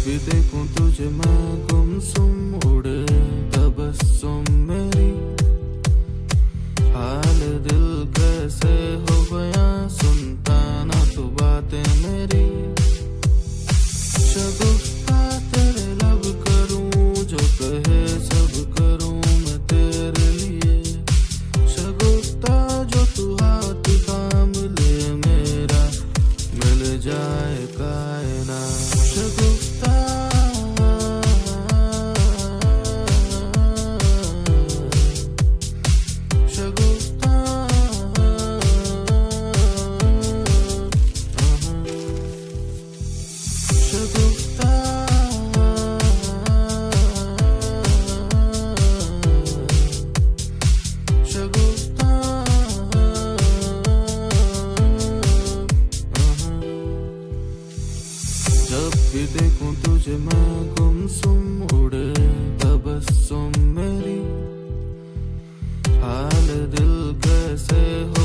भी देखूं तुझे मैं गुमसुम उड़े तबस्सुम मेरी, हाल दिल कैसे हो गया सुनता ना तू बातें मेरी। शगुफ्ता तेरे लब करूं जो कहे सब करूं मैं तेरे लिए। शगुफ्ता जो तू हाथ थाम ले मेरा मिल जाए कायनात। शगुफ्ता शगुफ्ता शगुफ्ता शगुफ्ता जब भी देखूं तुझे मैं गुमसुम उड़े तबस्सुम मेरी, हाल दिल कैसे हो